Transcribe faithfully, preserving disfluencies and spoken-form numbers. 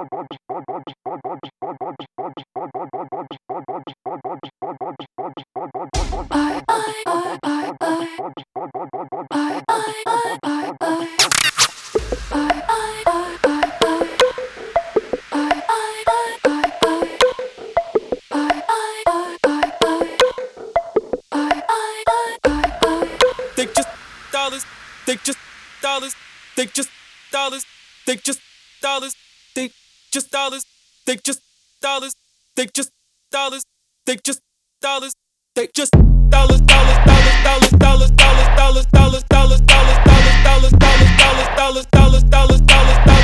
They just dollars, they just dollars, they just dollars, they just dollars, they just dollars, they just dollars, they just dollars, they just dollars, they just dollars, dollars, dollars, dollars, dollars, dollars, dollars, dollars, dollars, dollars, dollars, dollars, dollars, dollars, dollars, dollars, dollars, dollars, dollars.